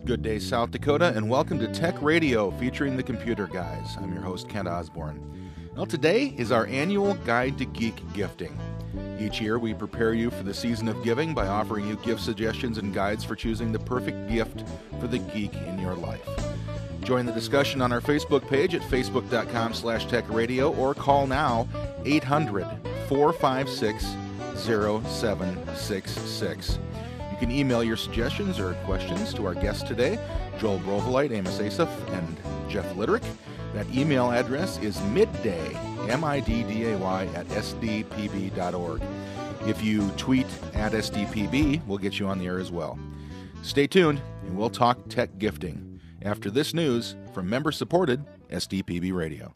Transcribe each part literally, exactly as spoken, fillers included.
Good day, South Dakota, and welcome to Tech Radio featuring the Computer Guys. I'm your host, Kent Osborne. Well, today is our annual Guide to Geek Gifting. Each year, we prepare you for the season of giving by offering you gift suggestions and guides for choosing the perfect gift for the geek in your life. Join the discussion on our Facebook page at facebook.com slash techradio or call now eight hundred, four five six, zero seven six six. You can email your suggestions or questions to our guests today, Joel Brovelite, Amos Asif, and Jeff Litterick. That email address is midday, M I D D A Y, at S D P B dot org. If you tweet at S D P B, we'll get you on the air as well. Stay tuned, and we'll talk tech gifting after this news from member-supported S D P B Radio.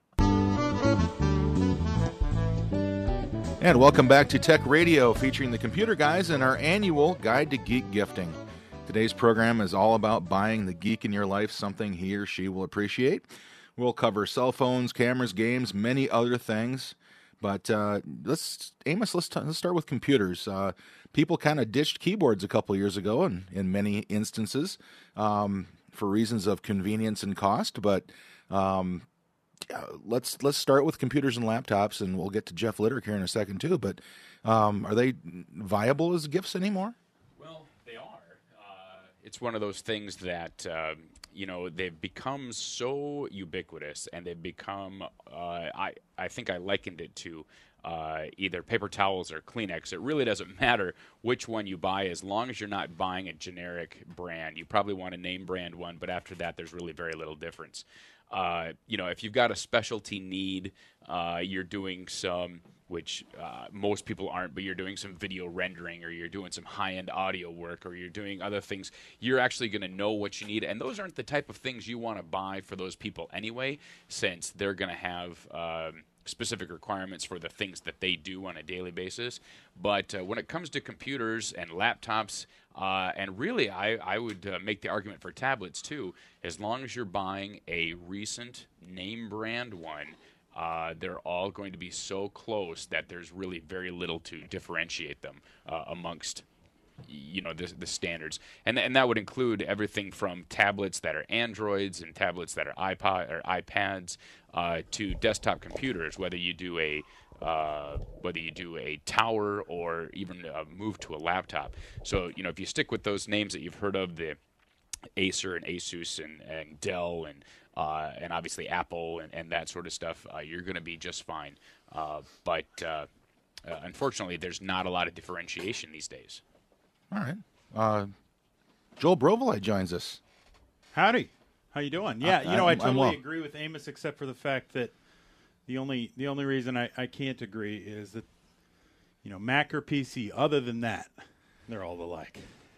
And welcome back to Tech Radio, featuring the Computer Guys and our annual Guide to Geek Gifting. Today's program is all about buying the geek in your life something he or she will appreciate. We'll cover cell phones, cameras, games, many other things. But uh, let's, Amos, let's, t- let's start with computers. Uh, people kind of ditched keyboards a couple years ago in, in many instances um, for reasons of convenience and cost. But um, yeah, let's let's start with computers and laptops, and we'll get to Jeff Litterick here in a second too. But um, are they viable as gifts anymore? Well, they are. Uh, it's one of those things that... Uh, You know, they've become so ubiquitous, and they've become, uh, I, I think I likened it to uh, either paper towels or Kleenex. It really doesn't matter which one you buy as long as you're not buying a generic brand. You probably want a name brand one, but after that, there's really very little difference. Uh, you know, if you've got a specialty need, uh, you're doing some, which uh, most people aren't, but you're doing some video rendering, or you're doing some high-end audio work, or you're doing other things, you're actually going to know what you need. And those aren't the type of things you want to buy for those people anyway, since they're going to have um, specific requirements for the things that they do on a daily basis. But uh, when it comes to computers and laptops, uh, and really I, I would uh, make the argument for tablets too, as long as you're buying a recent name brand one, Uh, they're all going to be so close that there's really very little to differentiate them uh, amongst, you know, the, the standards, and and that would include everything from tablets that are Androids and tablets that are iPod or iPads uh, to desktop computers. Whether you do a uh, whether you do a tower or even uh, move to a laptop. So you know, if you stick with those names that you've heard of, the Acer and Asus and, and Dell and uh, and obviously Apple and, and that sort of stuff, uh, you're going to be just fine. Uh, but uh, uh, unfortunately, there's not a lot of differentiation these days. All right. Uh, Joel Brovelite joins us. Howdy. How you doing? Yeah, I, you know, I I'm totally well. agree with Amos, except for the fact that the only the only reason I, I can't agree is that, you know, Mac or P C, other than that, they're all alike.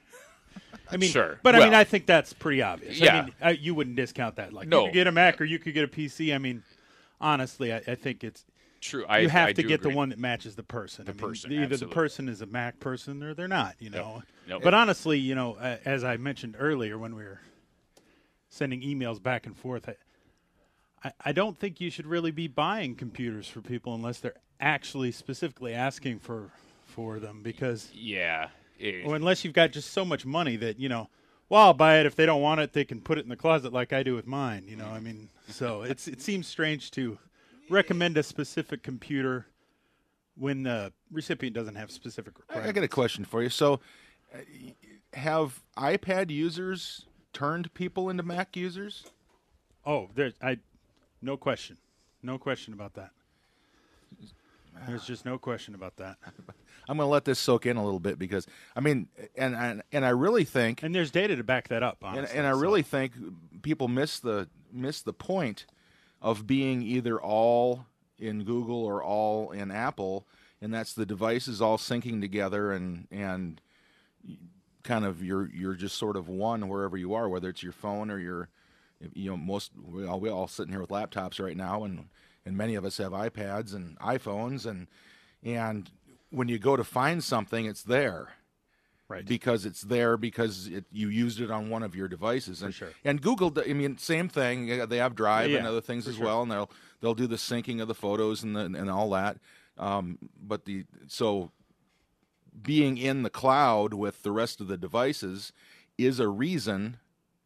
I mean, Sure. But Well, I mean, I think that's pretty obvious. yeah. I mean, I, you wouldn't discount that. Like, No. you could get a Mac or you could get a P C. I mean, honestly, I, I think it's True. I, you have I to do get agree. the one that matches the person. The I mean, person, either absolutely. the person is a Mac person or they're not. You know. Nope. But honestly, you know, uh, as I mentioned earlier when we were sending emails back and forth, I, I, I don't think you should really be buying computers for people unless they're actually specifically asking for for them, because Yeah. It- or unless you've got just so much money that, you know, well, I'll buy it. If they don't want it, they can put it in the closet like I do with mine. You know, I mean, so it's it seems strange to recommend a specific computer when the recipient doesn't have specific I, requirements. I got a question for you. So, uh, have iPad users turned people into Mac users? Oh, there's I, no question, no question about that. There's just no question about that. I'm going to let this soak in a little bit because, I mean, and and, and I really think, And there's data to back that up, and, honestly. and I so- really think people miss the miss the point of being either all in Google or all in Apple, and that's the devices all syncing together, and and kind of you're you're just sort of one wherever you are, whether it's your phone or your, you know, most we all we all sitting here with laptops right now, and and many of us have iPads and iPhones, and and when you go to find something, it's there. Right. Because it's there because it, you used it on one of your devices, and sure. and Google. I mean, same thing. yeah, They have Drive Yeah, and other things for as sure. well, and they'll they'll do the syncing of the photos and the, and all that. Um, but the so being in the cloud with the rest of the devices is a reason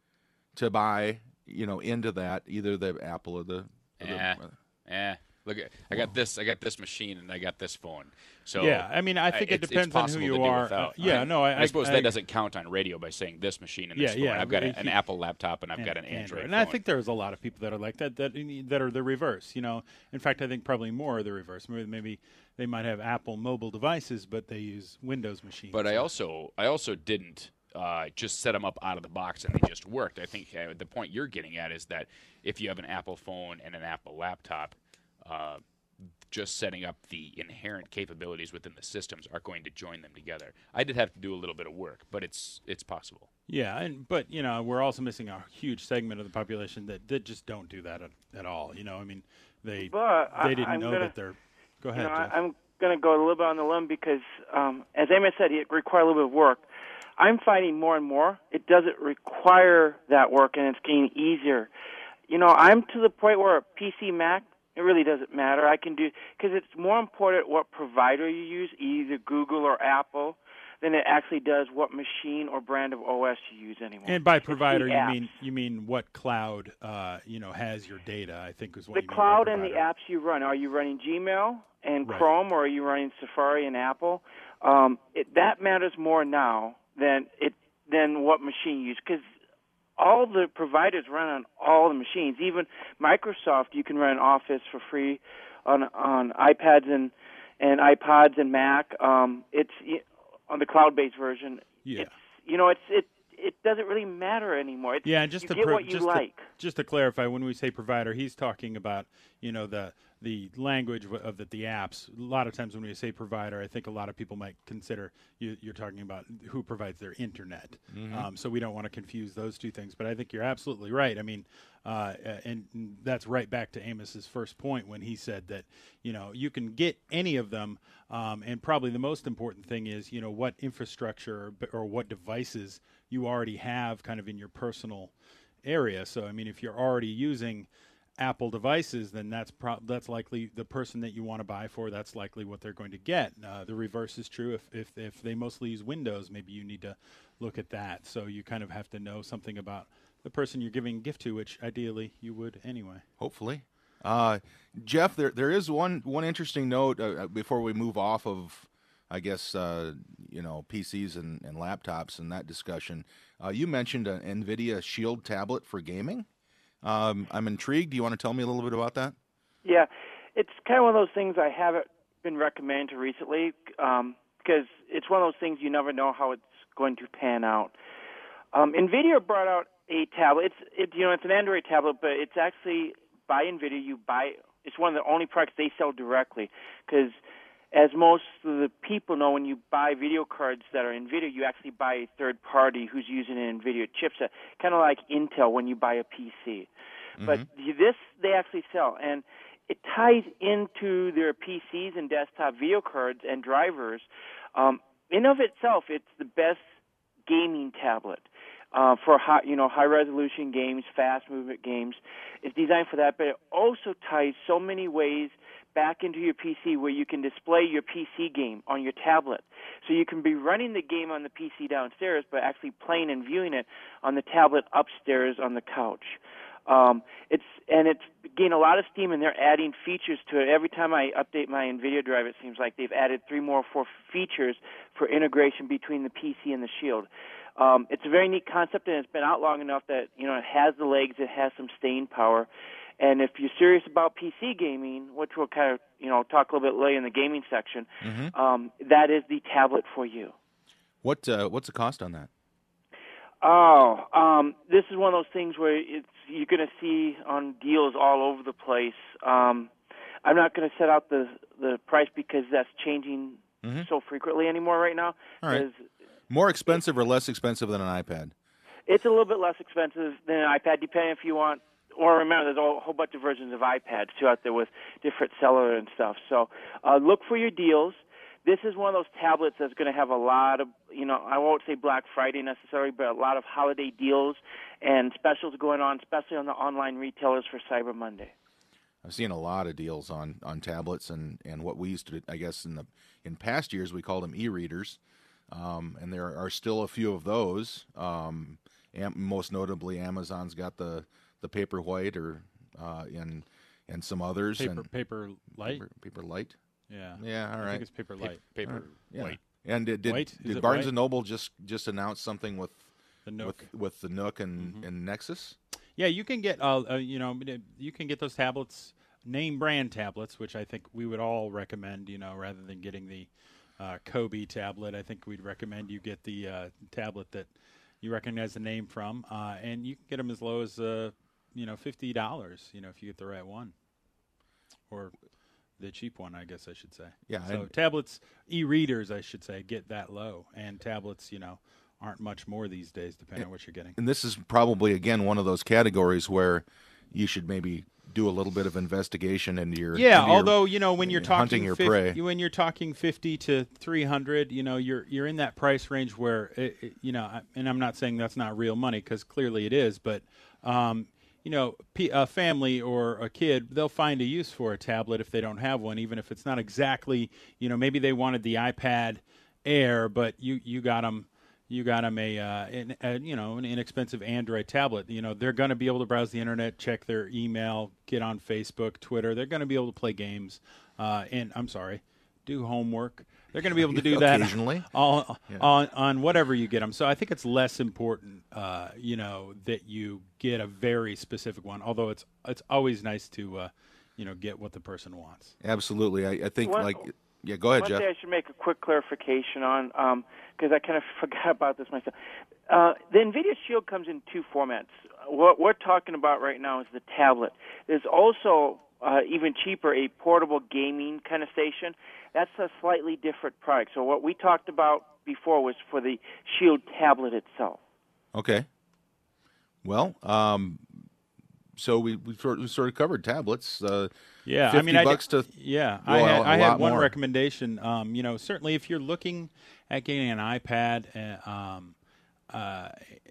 to buy, you know, into that, either the Apple or the. Or Yeah. the Yeah. Look, I got this. I got this machine, and I got this phone. So yeah, I mean, I think it it's, depends it's on who possible you to do are. without. Uh, yeah, I, no, I, I suppose I, that I, doesn't count on radio by saying this machine and Yeah, this phone. yeah, I've got but a, an he- Apple laptop, and I've and- got an Android. And I phone. think there's a lot of people that are like that, that that are the reverse. You know, in fact, I think probably more are the reverse. Maybe, maybe they might have Apple mobile devices, but they use Windows machines. But I also, I also didn't uh, just set them up out of the box and they just worked. I think uh, the point you're getting at is that if you have an Apple phone and an Apple laptop, uh, just setting up the inherent capabilities within the systems are going to join them together. I did have to do a little bit of work, but it's it's possible. Yeah, and but you know, we're also missing a huge segment of the population that, that just don't do that at, at all. You know, I mean, they But I- they didn't I'm know gonna- that they're. Go You ahead, know, I, Jeff. I'm going to go a little bit on the limb because, um, as Amos said, it requires a little bit of work. I'm finding more and more it doesn't require that work, and it's getting easier. You know, I'm to the point where a P C, Mac, it really doesn't matter. I can do because it's more important what provider you use, either Google or Apple, than it actually does what machine or brand of O S you use anymore. And by It's the provider, you apps. mean you mean what cloud uh, you know has your data? I think is what The you mean by cloud and the provider. apps you run. Are you running Gmail and Right. Chrome, or are you running Safari and Apple? Um, it, that matters more now than it than what machine you use, because all the providers run on all the machines. Even Microsoft, you can run Office for free on on iPads and and iPods and Mac. Um, it's y- on the cloud-based version. Yeah. It's you know it's it it doesn't really matter anymore. It's, Yeah, and just you to get pro- what you just like. To, just to clarify, when we say provider, he's talking about you know the the language w- of the, the apps. A lot of times when we say provider, I think a lot of people might consider you, you're talking about who provides their internet. Um, so we don't want to confuse those two things. But I think you're absolutely right. I mean, uh, and that's right back to Amos's first point when he said that you know you can get any of them, um, and probably the most important thing is you know what infrastructure or, or what devices you already have kind of in your personal area. So I mean, if you're already using Apple devices, then that's pro- that's likely the person that you want to buy for. That's likely what they're going to get. Uh, the reverse is true. If, if if they mostly use Windows, maybe you need to look at that. So you kind of have to know something about the person you're giving a gift to, which ideally you would anyway. Hopefully. Uh, Jeff, there there is one one interesting note uh, before we move off of, I guess, uh, you know, P Cs and, and laptops and that discussion. Uh, you mentioned an NVIDIA Shield tablet for gaming. Um, I'm intrigued. Do you want to tell me a little bit about that? Yeah, it's kind of one of those things I haven't been recommended to recently um, because it's one of those things you never know how it's going to pan out. Um, NVIDIA brought out a tablet. It's it, you know it's an Android tablet, but it's actually by NVIDIA. You buy it's one of the only products they sell directly because, as most of the people know, when you buy video cards that are NVIDIA, you actually buy a third party who's using an NVIDIA chipset, kind of like Intel when you buy a P C. Mm-hmm. But this they actually sell, and it ties into their P Cs and desktop video cards and drivers. Um, in of itself, it's the best gaming tablet uh, for high, you know, high resolution games, fast movement games. It's designed for that, but it also ties so many ways back into your P C where you can display your P C game on your tablet. So you can be running the game on the P C downstairs, but actually playing and viewing it on the tablet upstairs on the couch. Um, it's and it's gained a lot of steam, and they're adding features to it. Every time I update my NVIDIA drive, it seems like they've added three more or four features for integration between the P C and the Shield. Um, it's a very neat concept, and it's been out long enough that you know it has the legs, it has some staying power. And if you're serious about P C gaming, which we'll kind of you know talk a little bit later in the gaming section, Mm-hmm. um, that is the tablet for you. What uh, what's the cost on that? Oh, um, this is one of those things where it's you're going to see on deals all over the place. Um, I'm not going to set out the the price because that's changing Mm-hmm. so frequently anymore right now. All right. 'Cause More expensive or less expensive than an iPad? it's a little bit less expensive than an iPad, depending if you want. Or remember, there's a whole bunch of versions of iPads too out there with different seller and stuff. So uh, look for your deals. This is one of those tablets that's going to have a lot of, you know, I won't say Black Friday necessarily, but a lot of holiday deals and specials going on, especially on the online retailers for Cyber Monday. I've seen a lot of deals on, on tablets and, and what we used to, I guess, in the in past years we called them e-readers, um, and there are still a few of those. Um, Am- most notably, Amazon's got the the Paperwhite, or uh, and and some others. Paper, and paper light. Paper, Paper Light. Yeah. Yeah, all I right. think it's paper light. Paper Right. Yeah. white. And did did, White? Is did it Barnes white? and Noble just just announce something with The Nook. with with the Nook and, Mm-hmm. and Nexus? Yeah, you can get uh, uh, you know you can get those tablets, name brand tablets, which I think we would all recommend. You know, rather than getting the uh, Kobe tablet, I think we'd recommend you get the uh, tablet that you recognize the name from, uh, and you can get them as low as uh, you know fifty dollars. You know, if you get the right one, or the cheap one, I guess I should say. Yeah, So and- tablets, e-readers, I should say, get that low, and tablets, you know, aren't much more these days, depending on what you're getting. And this is probably again one of those categories where you should maybe do a little bit of investigation into your Yeah, into your- although you know when you're hunting talking your fifty, prey. when you're talking fifty to three hundred, you know you're you're in that price range where it, it, you know, I- and I'm not saying that's not real money because clearly it is, but um, you know, p- a family or a kid, they'll find a use for a tablet if they don't have one, even if it's not exactly, you know, maybe they wanted the iPad Air, but you you got them. You got them a, uh, an, a, you know, an inexpensive Android tablet. You know, they're going to be able to browse the internet, check their email, get on Facebook, Twitter. They're going to be able to play games, uh, and I'm sorry, do homework. They're going to be able to do that Occasionally. on, Yeah. on on whatever you get them. So I think it's less important, uh, you know, that you get a very specific one. Although it's it's always nice to, uh, you know, get what the person wants. Absolutely, I, I think One- like yeah. Go ahead, One Jeff. thing I should make a quick clarification on, because I kind of forgot about this myself. Uh, the NVIDIA Shield comes in two formats. What we're talking about right now is the tablet. There's also, uh, even cheaper, a portable gaming kind of station. That's a slightly different product. So what we talked about before was for the Shield tablet itself. Okay. Well, um, so we we sort, we sort of covered tablets. Uh, Yeah, I fifty mean, I bucks did- to yeah, go I a- had, a I had lot one more. recommendation. Um, you know, certainly if you're looking at getting an iPad, uh, um, uh,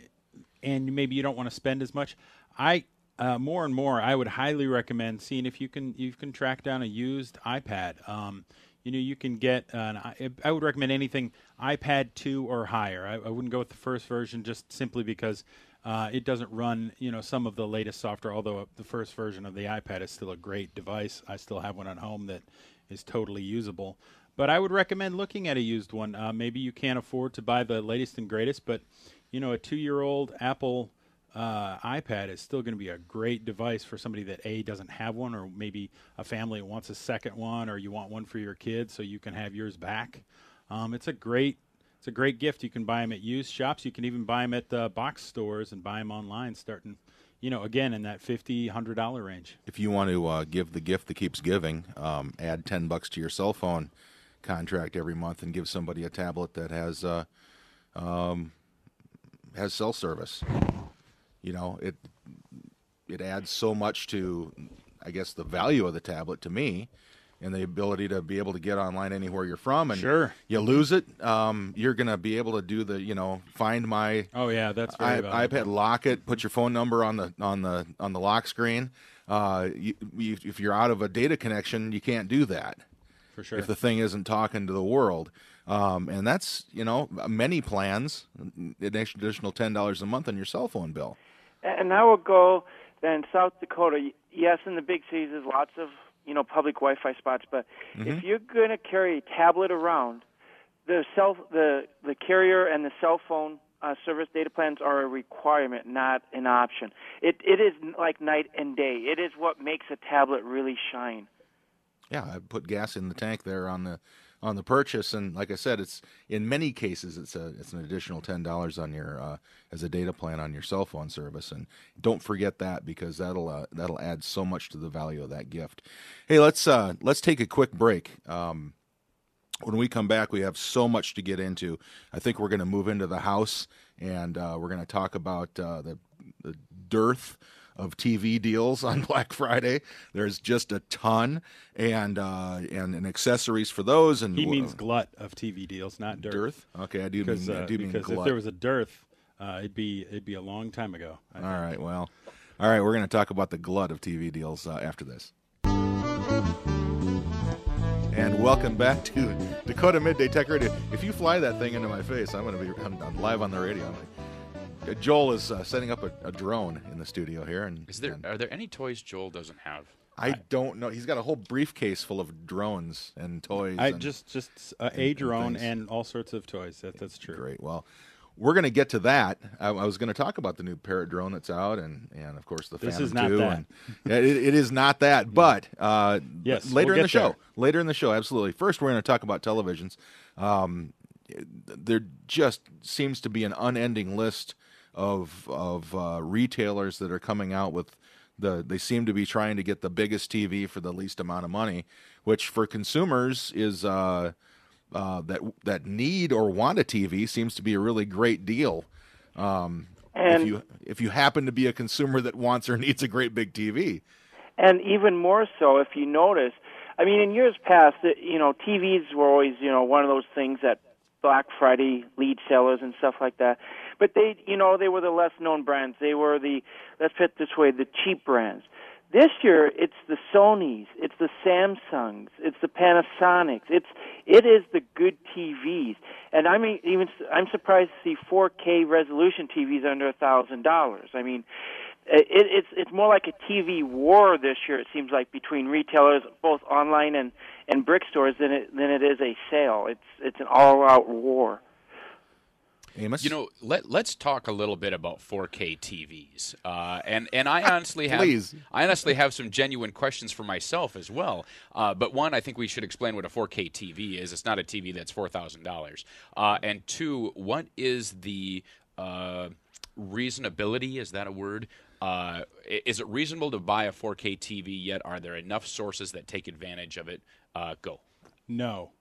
and maybe you don't want to spend as much, I uh, more and more I would highly recommend seeing if you can you can track down a used iPad. Um, you know, you can get an. I, I would recommend anything iPad two or higher. I, I wouldn't go with the first version just simply because. Uh, it doesn't run, you know, some of the latest software, although the first version of the iPad is still a great device. I still have one at home that is totally usable. But I would recommend looking at a used one. Uh, maybe you can't afford to buy the latest and greatest, but, you know, a two-year-old Apple uh, iPad is still going to be a great device for somebody that, A, doesn't have one, or maybe a family wants a second one, or you want one for your kids so you can have yours back. Um, it's a great It's a great gift. You can buy them at used shops. You can even buy them at uh, box stores and buy them online, starting, you know, again in that fifty, one hundred dollars range. If you want to uh, give the gift that keeps giving, um, add ten bucks to your cell phone contract every month and give somebody a tablet that has uh, um, has cell service. You know, it it adds so much to, I guess, the value of the tablet to me, and the ability to be able to get online anywhere you're from. And Sure. you lose it, um, you're going to be able to do the, you know, find my Oh yeah, that's very I, valuable. iPad, lock it, put your phone number on the on the on the lock screen. Uh, you, you, if you're out of a data connection, you can't do that for sure. if the thing isn't talking to the world. Um, and that's, you know, many plans, an additional ten dollars a month on your cell phone bill. And I would go then South Dakota. Yes, in the big cities, there's lots of you know public Wi-Fi spots. But if you're going to carry a tablet around, the cell the the carrier and the cell phone uh, service data plans are a requirement, not an option. It it is like night and day. It is what makes a tablet really shine. Yeah, I put gas in the tank there on the on the purchase, and like I said, it's in many cases it's a it's an additional ten dollars on your uh, as a data plan on your cell phone service, and don't forget that because that'll uh, that'll add so much to the value of that gift. Hey, let's uh, let's take a quick break. Um, when we come back, we have so much to get into. I think we're going to move into the house, and uh, we're going to talk about uh, the the dearth of T V deals on Black Friday. There's just a ton, and uh, and, and accessories for those. And he means glut of T V deals, not dearth. dearth. Okay, I do Because, mean, I uh, do mean because if glut. there was a dearth, uh, it'd be it'd be a long time ago. I All think. right, well, all right. We're going to talk about the glut of T V deals uh, after this. And welcome back to Dakota Midday Tech Radio. If you fly that thing into my face, I'm going to be I'm, I'm live on the radio. I'm like, Joel is uh, setting up a, a drone in the studio here, and Is there and are there any toys Joel doesn't have? I don't know. He's got a whole briefcase full of drones and toys. I and, just just uh, and- a and drone things. and all sorts of toys. That that's true. Great. Well, we're going to get to that. I, I was going to talk about the new Parrot drone that's out, and, and of course the This Phantom is not two. that. And it, it is not that. But uh, Yes, later we'll in the get show, there. later in the show, absolutely. First, we're going to talk about televisions. Um, there just seems to be an unending list of of uh, retailers that are coming out with the. They seem to be trying to get the biggest T V for the least amount of money, which for consumers is. Uh, Uh, that that need or want a T V seems to be a really great deal. Um, And- if you if you happen to be a consumer that wants or needs a great big T V, And even more so, if you notice, I mean, in years past, it- you know, T Vs were always, you know, one of those things that Black Friday lead sellers and stuff like that. But they, you know, they were the less known brands. They were the, let's put it this way, the cheap brands. This year, it's the Sonys, it's the Samsungs, it's the Panasonics. It's it is the good T Vs, and I mean, even I'm surprised to see four K resolution T Vs under a thousand dollars. I mean, it, it's it's more like a T V war this year. It seems like between retailers, both online and and brick stores, than it than it is a sale. It's it's an all-out war. Amos, You know, let let's talk a little bit about four K T Vs, uh, and and I honestly have Please. I honestly have some genuine questions for myself as well. Uh, but one, I think we should explain what a four K T V is. It's not a T V that's four thousand dollars. Uh, and two, what is the uh, reasonability? Is that a word? Uh, i- is it reasonable to buy a four K T V? Yet, are there enough sources that take advantage of it? Uh, go. No.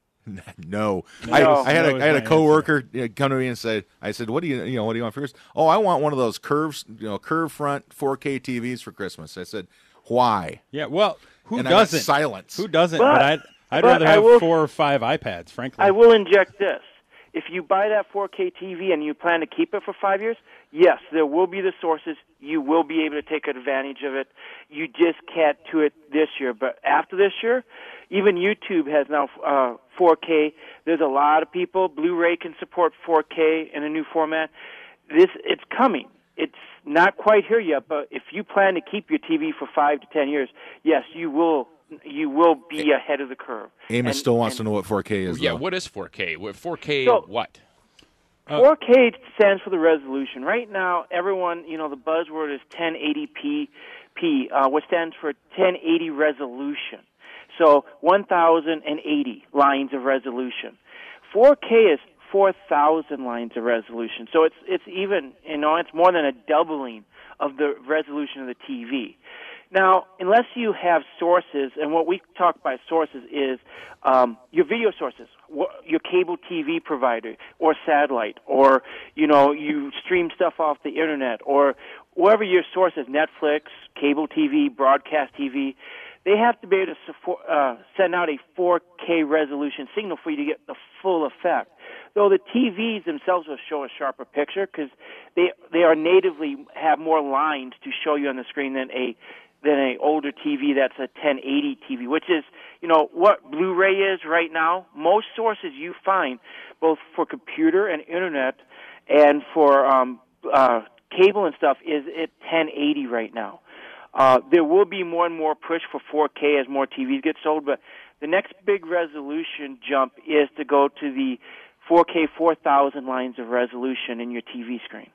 no. No. I, I had No a is I had a my coworker you know, come to me and say, I said, what do you you know what do you want for Christmas? Oh, I want one of those curves you know curve front four K T Vs for Christmas. I said, why? Yeah. Well, who And I got doesn't? silence. Who doesn't? But- But, I'd I'd but rather I have will- four or five iPads, frankly. I will inject this. If you buy that four K T V and you plan to keep it for five years, yes, there will be the sources. You will be able to take advantage of it. You just can't do it this year. But after this year, even YouTube has now uh, four K. There's a lot of people. Blu-ray can support four K in a new format. This it's coming. It's not quite here yet, but if you plan to keep your T V for five to ten years, yes, you will. You will be ahead of the curve. Amos And- still wants and- to know what four K is. Yeah, though. what is four K? What- four K So- what? four K stands for the resolution. Right now, everyone, you know, the buzzword is ten eighty p, p, uh, which stands for ten eighty resolution. So one thousand eighty lines of resolution. four K is four thousand lines of resolution. So it's it's even, you know, it's more than a doubling of the resolution of the T V. Now, unless you have sources, and what we talk by sources is um, your video sources, wh- your cable T V provider, or satellite, or you know you stream stuff off the internet, or wherever your source is, Netflix, cable T V, broadcast T V. They have to be able to support, uh, send out a four K resolution signal for you to get the full effect. Though the T Vs themselves will show a sharper picture because they they are natively have more lines to show you on the screen than a than a older T V that's a ten eighty T V, which is, you know, what Blu-ray is right now. Most sources you find, both for computer and internet and for um, uh, cable and stuff, is at ten eighty right now. Uh, there will be more and more push for four K as more T Vs get sold, but the next big resolution jump is to go to the four K four thousand lines of resolution in your T V screen.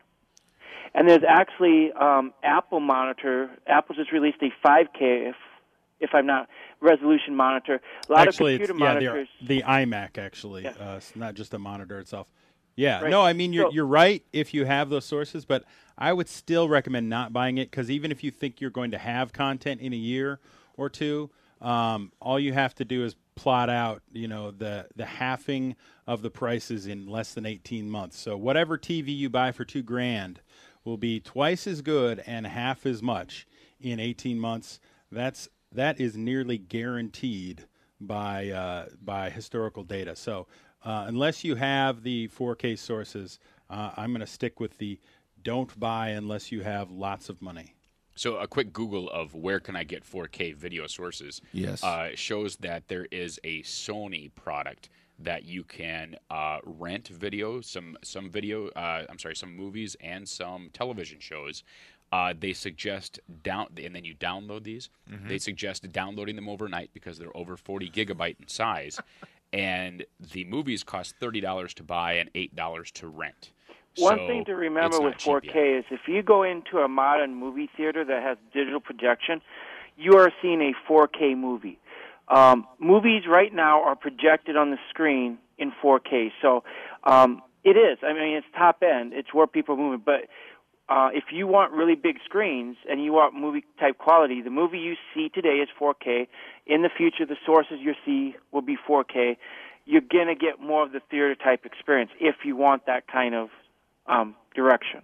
And there's actually um, Apple monitor. Apple just released a five K, if if I'm not resolution monitor. A lot actually, of computer it's, yeah, the, monitors. the iMac actually. Yeah. Uh, it's not just the monitor itself. Yeah, Right. no, I mean you're So- you're right if you have those sources, but I would still recommend not buying it because even if you think you're going to have content in a year or two, um, all you have to do is plot out, you know, the the halving of the prices in less than eighteen months. So whatever T V you buy for two grand will be twice as good and half as much in eighteen months. That's that is nearly guaranteed by uh, by historical data. So uh, unless you have the four K sources, uh, I'm going to stick with the don't buy unless you have lots of money. So a quick Google of where can I get four K video sources Yes. uh, shows that there is a Sony product that you can uh, rent video, some some video, uh, I'm sorry, some movies and some television shows. Uh, they suggest down, and then you download these. Mm-hmm. They suggest downloading them overnight because they're over forty gigabyte in size, and the movies cost thirty dollars to buy and eight dollars to rent. One so thing to remember with four K yet. is if you go into a modern movie theater that has digital projection, you are seeing a four K movie. Um, movies right now are projected on the screen in four K, so um, it is. I mean, it's top end. It's where people are moving, but Uh, if you want really big screens and you want movie-type quality, the movie you see today is four K. In the future, the sources you see will be four K. You're going to get more of the theater-type experience if you want that kind of um, direction.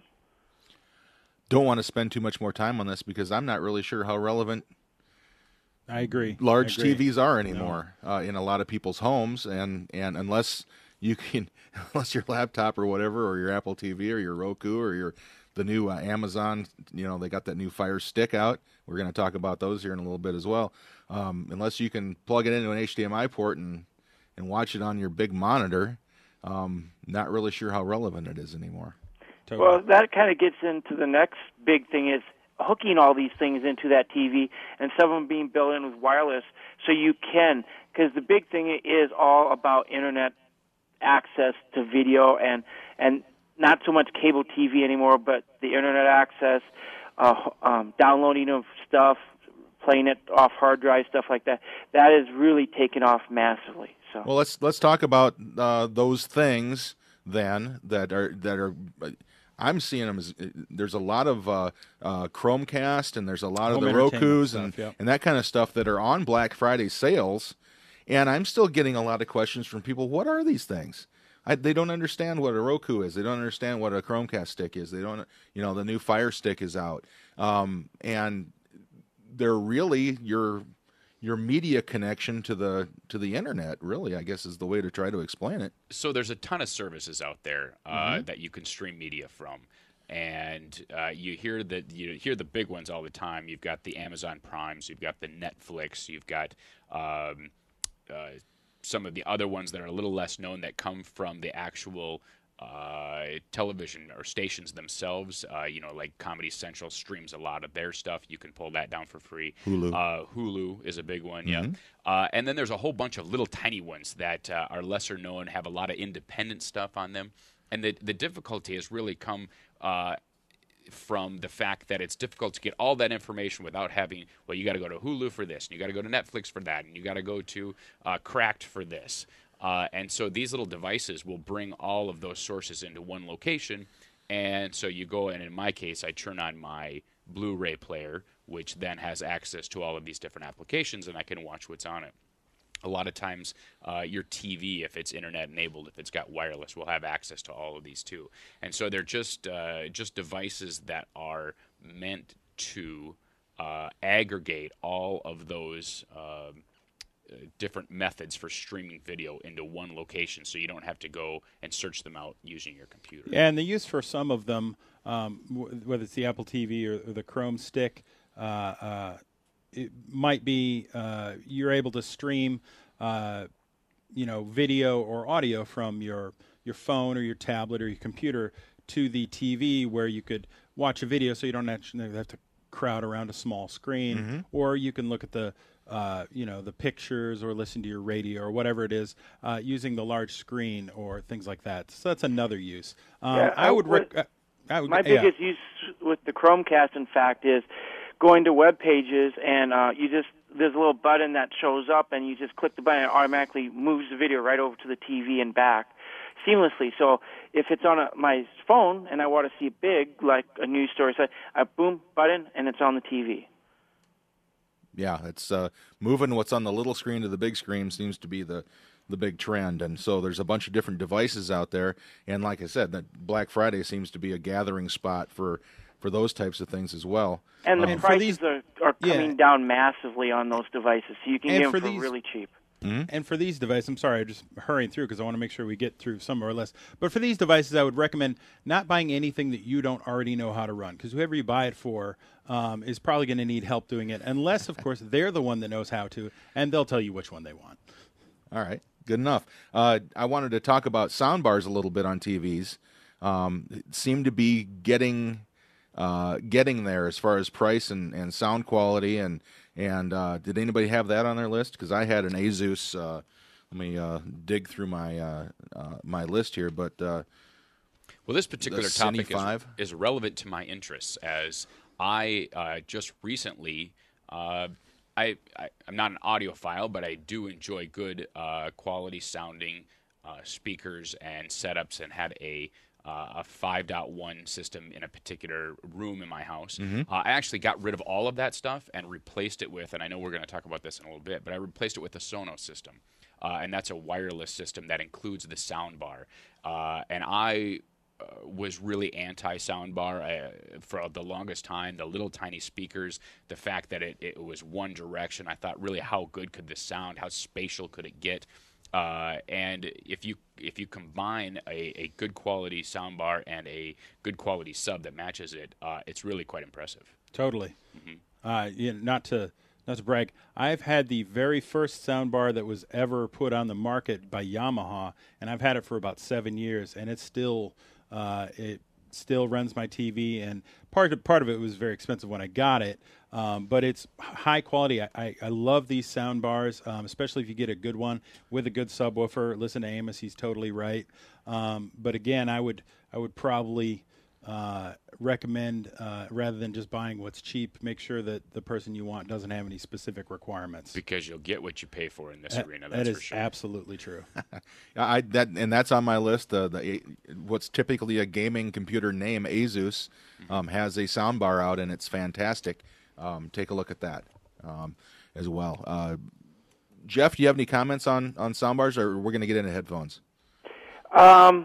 Don't want to spend too much more time on this because I'm not really sure how relevant I agree. large I agree. T Vs are anymore no. uh, in a lot of people's homes, and, and unless you can, unless your laptop or whatever, or your Apple T V or your Roku or your the new uh, Amazon, you know, they got that new Fire Stick out. We're going to talk about those here in a little bit as well. Um, unless you can plug it into an H D M I port and and watch it on your big monitor, um, not really sure how relevant it is anymore. Totally. Well, that kind of gets into the next big thing is hooking all these things into that T V and some of them being built in with wireless so you can, because the big thing is all about internet access to video and and not so much cable T V anymore, but the internet access, uh, um, downloading of stuff, playing it off hard drive, stuff like that. That is really taken off massively. So, well, let's let's talk about uh, those things then that are that are. I'm seeing them as there's a lot of uh, uh, Chromecast and there's a lot Home of the Rokus stuff, and yep. and that kind of stuff that are on Black Friday sales, and I'm still getting a lot of questions from people. What are these things? I, they don't understand what a Roku is. They don't understand what a Chromecast stick is. They don't, you know, the new Fire Stick is out, um, and they're really your your media connection to the to the internet. Really, I guess is the way to try to explain it. So there's a ton of services out there uh, Mm-hmm. that you can stream media from, and uh, you hear that you hear the big ones all the time. You've got the Amazon Primes, you've got the Netflix, you've got. Um, uh, some of the other ones that are a little less known that come from the actual uh, television or stations themselves. Uh, you know, like Comedy Central streams a lot of their stuff. You can pull that down for free. Hulu. Uh, Hulu is a big one, Mm-hmm. yeah. Uh, and then there's a whole bunch of little tiny ones that uh, are lesser known, have a lot of independent stuff on them. And the, the difficulty has really come uh, from the fact that it's difficult to get all that information without having, well, you got to go to Hulu for this, and you got to go to Netflix for that, and you got to go to uh, Cracked for this. Uh, and so these little devices will bring all of those sources into one location. And so you go, and in my case, I turn on my Blu-ray player, which then has access to all of these different applications, and I can watch what's on it. A lot of times, uh, your T V, if it's internet-enabled, if it's got wireless, will have access to all of these too. And so they're just uh, just devices that are meant to uh, aggregate all of those uh, different methods for streaming video into one location, so you don't have to go and search them out using your computer. And the use for some of them, um, w- whether it's the Apple T V or, or the Chrome Stick, uh, uh, it might be uh, you're able to stream, uh, you know, video or audio from your your phone or your tablet or your computer to the T V, where you could watch a video, so you don't actually have to crowd around a small screen, Mm-hmm. or you can look at the uh, you know the pictures or listen to your radio or whatever it is uh, using the large screen or things like that. So that's another use. Um, Yeah, I I would. would- Rec- I would my yeah. biggest use with the Chromecast, in fact, is going to web pages and uh, you just there's a little button that shows up and you just click the button and it automatically moves the video right over to the T V and back seamlessly. So if it's on a, my phone and I want to see it big, like a news story, so I boom button and it's on the T V. Yeah, it's uh, moving what's on the little screen to the big screen seems to be the the big trend, and so there's a bunch of different devices out there. And like I said, that Black Friday seems to be a gathering spot for for those types of things as well. And the And for prices these- are, are yeah. coming down massively on those devices, so you can And get them for for these- really cheap. And for these devices, I'm sorry, I'm just hurrying through because I want to make sure we get through some or less. But for these devices, I would recommend not buying anything that you don't already know how to run, because whoever you buy it for um, is probably going to need help doing it, unless, of course, they're the one that knows how to, and they'll tell you which one they want. All right. Good enough. Uh, I wanted to talk about sound bars a little bit on T Vs. Um, it seemed to be getting uh, getting there as far as price and, and sound quality. And and uh, did anybody have that on their list? Because I had an Asus. Uh, let me uh, dig through my uh, uh, my list here. But uh, well, this particular topic is, five. is relevant to my interests, as I uh, just recently. Uh, I, I, I'm not an audiophile, but I do enjoy good uh, quality sounding uh, speakers and setups, and had a uh, a five point one system in a particular room in my house. Mm-hmm. Uh, I actually got rid of all of that stuff and replaced it with, and I know we're going to talk about this in a little bit, but I replaced it with a Sonos system, uh, and that's a wireless system that includes the sound bar. Uh, and I Uh, was really anti-soundbar uh, for the longest time. The little tiny speakers, the fact that it, it was one direction. I thought, really, how good could this sound? How spatial could it get? Uh, and if you if you combine a, a good quality soundbar and a good quality sub that matches it, uh, it's really quite impressive. Totally. Mm-hmm. Uh, you know, not to not to brag, I've had the very first soundbar that was ever put on the market by Yamaha, and I've had it for about seven years, and it's still. Uh, it still runs my T V, and part of, part of it was very expensive when I got it, um, but it's high quality. I, I, I love these sound bars, um, especially if you get a good one with a good subwoofer. Listen to Amos; he's totally right. Um, but again, I would I would probably uh, recommend uh, rather than just buying what's cheap, make sure that the person you want doesn't have any specific requirements. Because you'll get what you pay for in this that, arena. That's that is for sure. absolutely true. I that and that's on my list. Uh, the what's typically a gaming computer name, Asus, um, has a soundbar out, and it's fantastic. Um, take a look at that um, as well. Uh, Jeff, do you have any comments on on soundbars, or we're going to get into headphones? Um,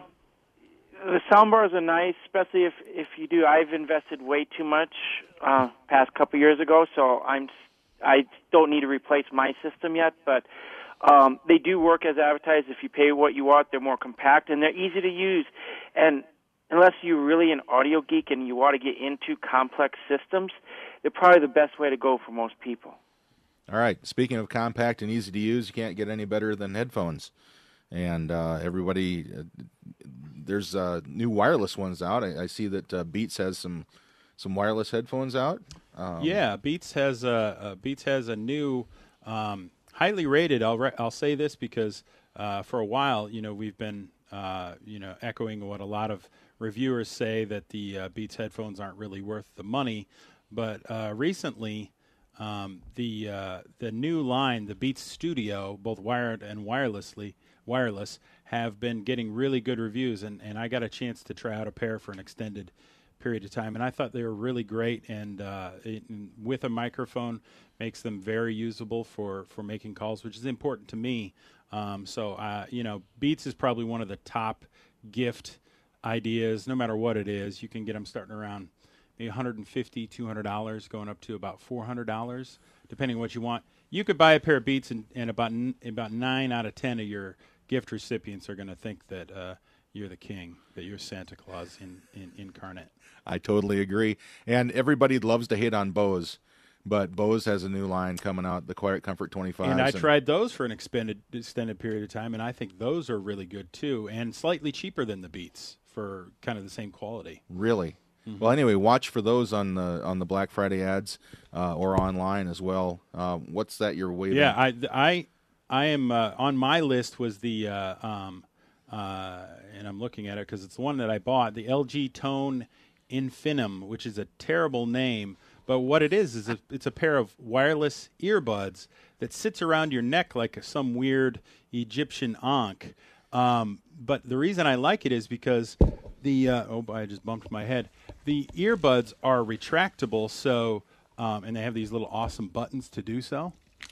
the soundbars are nice, especially if if you do. I've invested way too much uh, past couple years ago, so I'm I don't need to replace my system yet, but. Um, they do work as advertised. If you pay what you want, they're more compact and they're easy to use. And unless you're really an audio geek and you want to get into complex systems, they're probably the best way to go for most people. All right. Speaking of compact and easy to use, you can't get any better than headphones. And uh, everybody, uh, there's uh, new wireless ones out. I, I see that uh, Beats has some some wireless headphones out. Um, yeah, Beats has a, a Beats has a new. Um, Highly rated. I'll re- I'll say this because uh, for a while, you know, we've been uh, you know echoing what a lot of reviewers say, that the uh, Beats headphones aren't really worth the money. But uh, recently, um, the uh, the new line, the Beats Studio, both wired and wirelessly wireless, have been getting really good reviews, and, and I got a chance to try out a pair for an extended period of time, and I thought they were really great, and uh, it, and with a microphone makes them very usable for, for making calls, which is important to me. Um, so, uh, you know, Beats is probably one of the top gift ideas, no matter what it is. You can get them starting around maybe one hundred fifty dollars, two hundred dollars, going up to about four hundred dollars, depending on what you want. You could buy a pair of Beats, and, and about n- about nine out of ten of your gift recipients are going to think that uh, you're the king, that you're Santa Claus in, in incarnate. I totally agree. And everybody loves to hate on Bose, but Bose has a new line coming out, the Quiet Comfort twenty-five. And I and tried those for an extended extended period of time, and I think those are really good too, and slightly cheaper than the Beats for kind of the same quality. Really? Mm-hmm. Well, anyway, watch for those on the on the Black Friday ads uh, or online as well. Uh, what's that you're waving? Yeah, I, I, I am uh, on my list was the, uh, um, uh, and I'm looking at it because it's the one that I bought, the L G Tone Infinum, which is a terrible name. But what it is is a, it's a pair of wireless earbuds that sits around your neck like some weird Egyptian ankh. Um, but the reason I like it is because the uh, oh, I just bumped my head. The earbuds are retractable, so um, and they have these little awesome buttons to do so.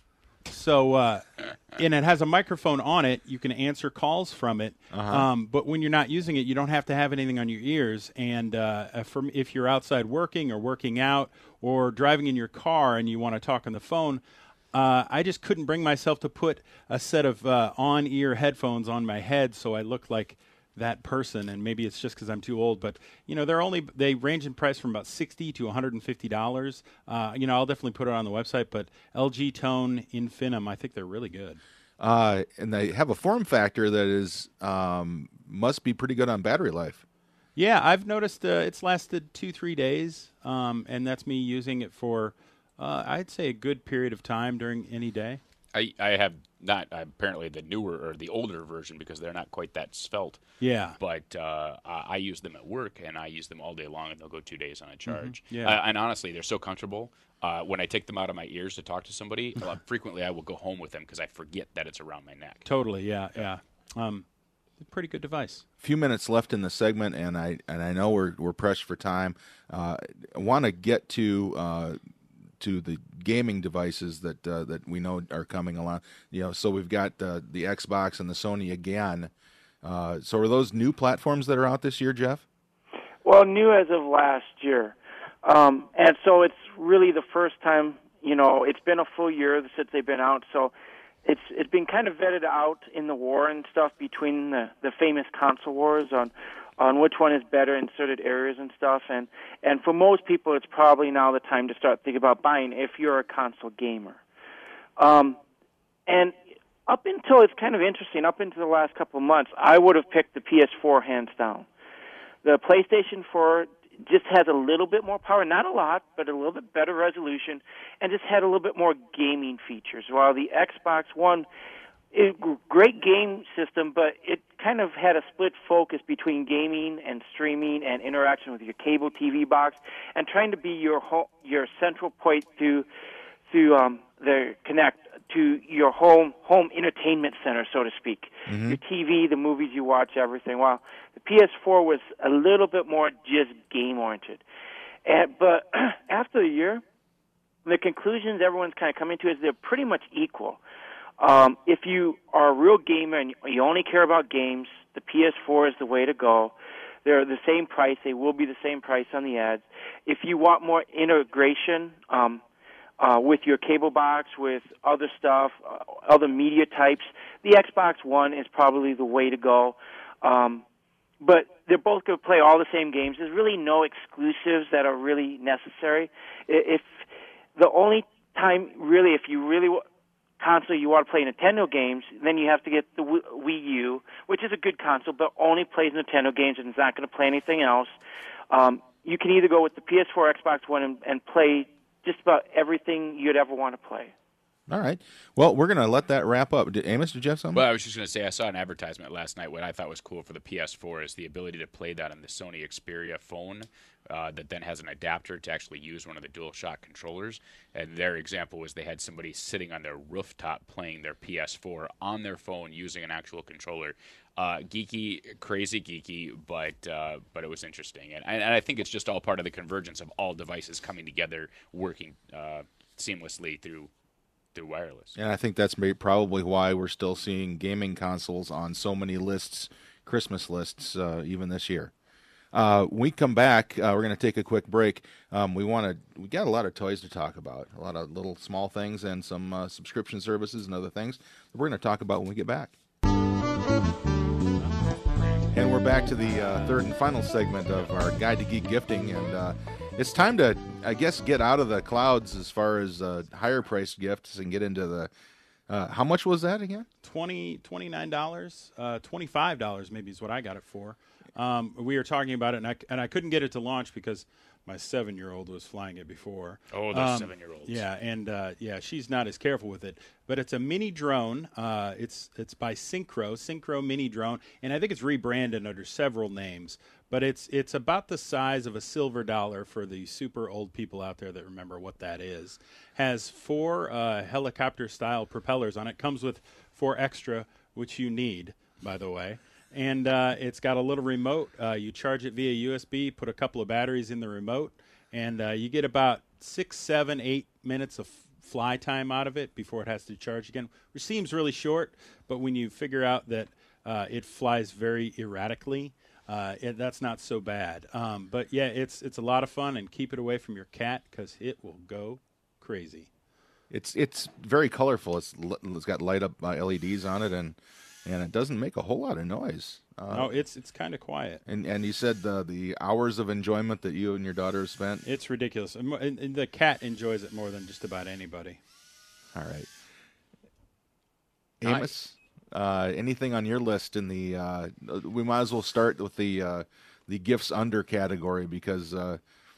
So, uh, and it has a microphone on it. You can answer calls from it. Uh-huh. Um, but when you're not using it, you don't have to have anything on your ears. And uh, from, if you're outside working or working out or driving in your car and you want to talk on the phone, uh, I just couldn't bring myself to put a set of uh, on-ear headphones on my head so I look like that person. And maybe it's just because I'm too old, but you know, they're only they range in price from about sixty to one hundred fifty dollars. Uh, you know, I'll definitely put it on the website. But L G Tone Infinum, I think they're really good. uh, and they have a form factor that is um, must be pretty good on battery life. Yeah, I've noticed uh, it's lasted two, three days, um, and that's me using it for, uh, I'd say, a good period of time during any day. I, I have not apparently the newer or the older version because they're not quite that svelte. Yeah. But uh, I, I use them at work, and I use them all day long, and they'll go two days on a charge. Mm-hmm. Yeah. Uh, and honestly, they're so comfortable. Uh, when I take them out of my ears to talk to somebody, uh, frequently I will go home with them because I forget that it's around my neck. Totally, yeah, yeah. Um, pretty good device. A few minutes left in the segment, and I and I know we're we're pressed for time. Uh, I want to get to uh, to the gaming devices that uh, that we know are coming along. You know, so we've got uh, the Xbox and the Sony again. Uh, so are those new platforms that are out this year, Jeff? Well, new as of last year. Um, and so it's really the first time, you know, it's been a full year since they've been out. So it's it's been kind of vetted out in the war and stuff between the, the famous console wars on on which one is better in certain areas and stuff. And, and for most people, it's probably now the time to start thinking about buying if you're a console gamer. Um, and up until, it's kind of interesting, up until the last couple of months, I would have picked the P S four hands down. The PlayStation four just has a little bit more power, not a lot, but a little bit better resolution, and just had a little bit more gaming features, while the Xbox One, is a great game system, but it kind of had a split focus between gaming and streaming and interaction with your cable T V box, and trying to be your ho- your central point to to um, the Kinect to your home home entertainment center, so to speak. Mm-hmm. Your T V, the movies you watch, everything. While the P S four was a little bit more just game oriented. And, but after a year, the conclusions everyone's kind of coming to is they're pretty much equal. Um, if you are a real gamer and you only care about games, the P S four is the way to go. They're the same price. They will be the same price on the ads. If you want more integration, um, Uh, with your cable box, with other stuff, uh, other media types, the Xbox One is probably the way to go. Um, but they're both going to play all the same games. There's really no exclusives that are really necessary. If the only time, really, if you really w- console you want to play Nintendo games, then you have to get the Wii U, which is a good console, but only plays Nintendo games and is not going to play anything else. Um, you can either go with the P S four, Xbox One, and, and play just about everything you'd ever want to play. All right. Well, we're going to let that wrap up. Did, Amos, did you have something? Well, I was just going to say I saw an advertisement last night. What I thought was cool for the P S four is the ability to play that on the Sony Xperia phone uh, that then has an adapter to actually use one of the DualShock controllers. And their example was they had somebody sitting on their rooftop playing their P S four on their phone using an actual controller. Uh, geeky, crazy geeky, but uh, but it was interesting. And, and I think it's just all part of the convergence of all devices coming together, working uh, seamlessly through through wireless. And I think that's may- probably why we're still seeing gaming consoles on so many lists, Christmas lists, uh, even this year. Uh, when we come back, uh, we're going to take a quick break. Um, we want to. We got a lot of toys to talk about, a lot of little small things, and some uh, subscription services and other things that we're going to talk about when we get back. And we're back to the uh, third and final segment of our Guide to Geek Gifting, and uh, it's time to, I guess, get out of the clouds as far as uh, higher-priced gifts and get into the. Uh, how much was that again? Twenty twenty nine dollars, uh, twenty five dollars maybe is what I got it for. Um, we were talking about it, and I and I couldn't get it to launch because my seven year old was flying it before. Oh, those um, seven year olds. Yeah, and uh, yeah, she's not as careful with it. But it's a mini drone. Uh, it's it's by Synchro, Synchro Mini Drone, and I think it's rebranded under several names. But it's it's about the size of a silver dollar for the super old people out there that remember what that is. Has four uh, helicopter-style propellers on it. Comes with four extra, which you need, by the way. And uh, it's got a little remote. Uh, you charge it via U S B, put a couple of batteries in the remote, and uh, you get about six, seven, eight minutes of fly time out of it before it has to charge again, which seems really short, but when you figure out that uh, it flies very erratically, uh, it, that's not so bad. Um, but, yeah, it's it's a lot of fun, and keep it away from your cat because it will go crazy. It's it's very colorful. It's it's got light up uh, L E Ds on it, and and it doesn't make a whole lot of noise. Uh, no, it's it's kind of quiet. And and you said the the hours of enjoyment that you and your daughter have spent. It's ridiculous. And, and the cat enjoys it more than just about anybody. All right. Amos, uh, anything on your list in the? Uh, we might as well start with the uh, the gifts under category because uh,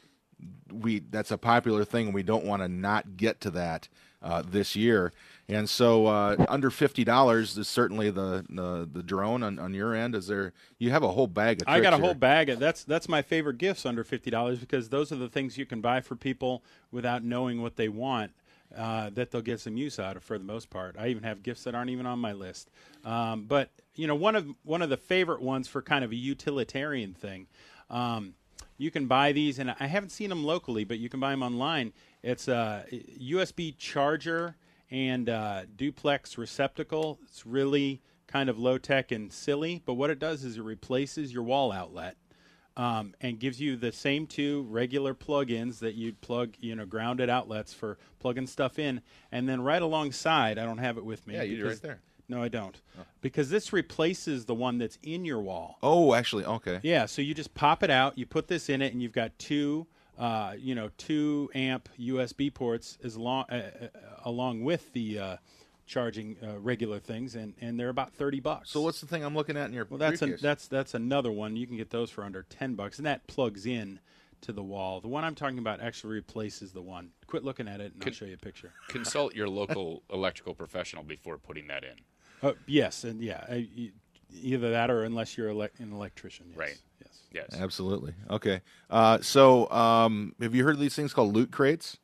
we that's a popular thing, and we don't want to not get to that uh, this year. And so, uh, under fifty dollars is certainly the, the the drone on, on your end. Is there? You have a whole bag of. I got a here. whole bag of that's that's my favorite gifts under fifty dollars because those are the things you can buy for people without knowing what they want. Uh, that they'll get some use out of for the most part. I even have gifts that aren't even on my list. Um, but you know, one of one of the favorite ones for kind of a utilitarian thing. Um, you can buy these, and I haven't seen them locally, but you can buy them online. It's a U S B charger and uh, duplex receptacle. It's really kind of low tech and silly, but what it does is it replaces your wall outlet. Um, and gives you the same two regular plug-ins that you'd plug, you know, grounded outlets for plugging stuff in. And then right alongside, I don't have it with me. Yeah, you do because- right there. No, I don't. Oh. Because this replaces the one that's in your wall. Oh, actually, okay. Yeah, so you just pop it out, you put this in it, and you've got two, uh, you know, two amp U S B ports as long, uh, uh, along with the uh, charging uh, regular things, and, and they're about thirty bucks. So what's the thing I'm looking at in your Well, that's a, briefcase? that's that's another one. You can get those for under ten bucks, and that plugs in to the wall. The one I'm talking about actually replaces the one. Quit looking at it, and I'll Could- show you a picture. Consult your local electrical professional before putting that in. Oh, yes, and yeah, I, e- either that or unless you're elec an electrician. Yes. Right. Yes. Yes. Absolutely. Okay. Uh, so, um, have you heard of these things called loot crates?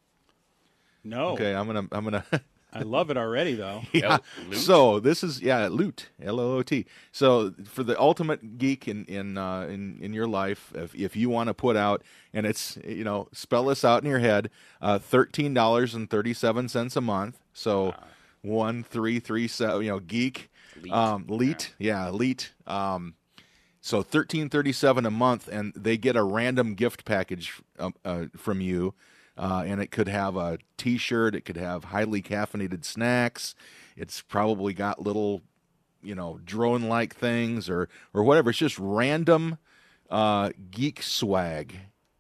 No. Okay, I'm gonna, I'm gonna. I love it already, though. yeah. L- loot? So this is yeah, loot, L O O T. So for the ultimate geek in in uh, in in your life, if if you want to put out, and it's you know spell this out in your head, uh, thirteen dollars and thirty seven cents a month. So one three three seven. You know, geek, Leet. um, leet, yeah, leet. Um, so thirteen thirty seven a month, and they get a random gift package um, uh, from you. Uh, and it could have a T-shirt. It could have highly caffeinated snacks. It's probably got little, you know, drone-like things or or whatever. It's just random uh, geek swag,